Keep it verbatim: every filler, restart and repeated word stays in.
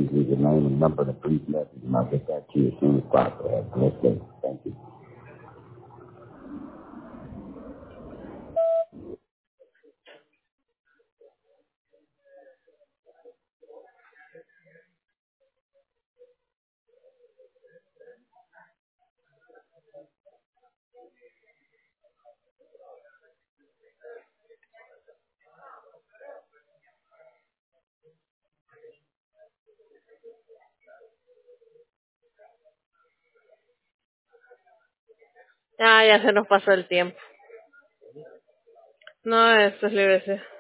please leave your name and number in a brief message, and I'll get that to you as soon as possible. Have a blessed day. Thank you. Ah, ya se nos pasó el tiempo. No, esto es libre.